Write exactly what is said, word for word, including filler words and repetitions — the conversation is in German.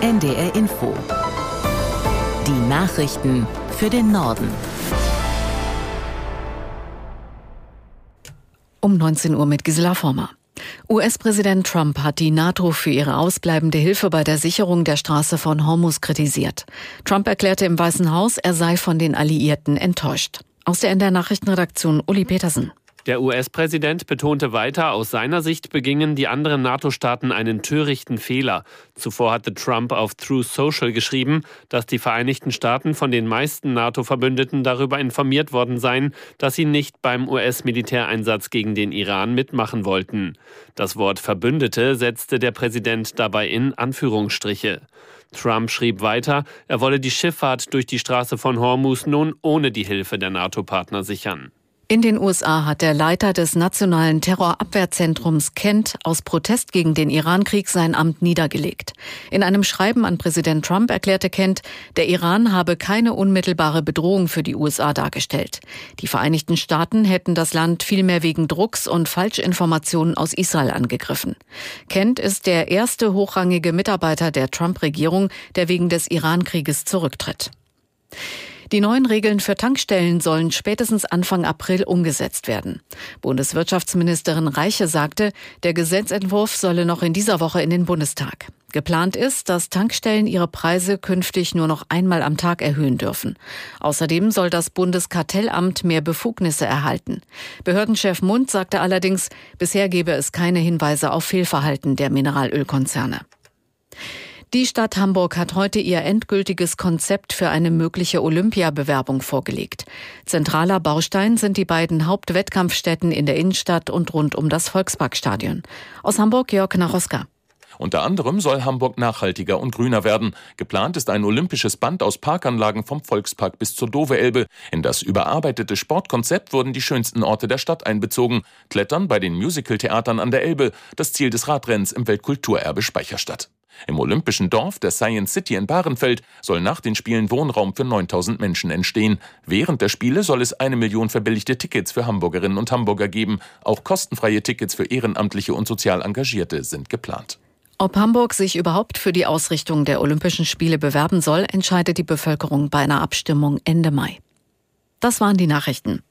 N D R Info. Die Nachrichten für den Norden. Um neunzehn Uhr mit Gisela Former. U S-Präsident Trump hat die NATO für ihre ausbleibende Hilfe bei der Sicherung der Straße von Hormuz kritisiert. Trump erklärte im Weißen Haus, er sei von den Alliierten enttäuscht. Aus der N D R-Nachrichtenredaktion Uli Petersen. Der U S-Präsident betonte weiter, aus seiner Sicht begingen die anderen NATO-Staaten einen törichten Fehler. Zuvor hatte Trump auf Truth Social geschrieben, dass die Vereinigten Staaten von den meisten NATO-Verbündeten darüber informiert worden seien, dass sie nicht beim U S-Militäreinsatz gegen den Iran mitmachen wollten. Das Wort Verbündete setzte der Präsident dabei in Anführungsstriche. Trump schrieb weiter, er wolle die Schifffahrt durch die Straße von Hormuz nun ohne die Hilfe der NATO-Partner sichern. In den U S A hat der Leiter des Nationalen Terrorabwehrzentrums Kent aus Protest gegen den Irankrieg sein Amt niedergelegt. In einem Schreiben an Präsident Trump erklärte Kent, der Iran habe keine unmittelbare Bedrohung für die U S A dargestellt. Die Vereinigten Staaten hätten das Land vielmehr wegen Drucks und Falschinformationen aus Israel angegriffen. Kent ist der erste hochrangige Mitarbeiter der Trump-Regierung, der wegen des Irankrieges zurücktritt. Die neuen Regeln für Tankstellen sollen spätestens Anfang April umgesetzt werden. Bundeswirtschaftsministerin Reiche sagte, der Gesetzentwurf solle noch in dieser Woche in den Bundestag. Geplant ist, dass Tankstellen ihre Preise künftig nur noch einmal am Tag erhöhen dürfen. Außerdem soll das Bundeskartellamt mehr Befugnisse erhalten. Behördenchef Mund sagte allerdings, bisher gebe es keine Hinweise auf Fehlverhalten der Mineralölkonzerne. Die Stadt Hamburg hat heute ihr endgültiges Konzept für eine mögliche Olympiabewerbung vorgelegt. Zentraler Baustein sind die beiden Hauptwettkampfstätten in der Innenstadt und rund um das Volksparkstadion. Aus Hamburg Jörg Naroska. Unter anderem soll Hamburg nachhaltiger und grüner werden. Geplant ist ein olympisches Band aus Parkanlagen vom Volkspark bis zur Dove-Elbe. In das überarbeitete Sportkonzept wurden die schönsten Orte der Stadt einbezogen. Klettern bei den Musical-Theatern an der Elbe, das Ziel des Radrennens im Weltkulturerbe Speicherstadt. Im Olympischen Dorf der Science City in Bahrenfeld soll nach den Spielen Wohnraum für neuntausend Menschen entstehen. Während der Spiele soll es eine Million verbilligte Tickets für Hamburgerinnen und Hamburger geben. Auch kostenfreie Tickets für Ehrenamtliche und sozial Engagierte sind geplant. Ob Hamburg sich überhaupt für die Ausrichtung der Olympischen Spiele bewerben soll, entscheidet die Bevölkerung bei einer Abstimmung Ende Mai. Das waren die Nachrichten.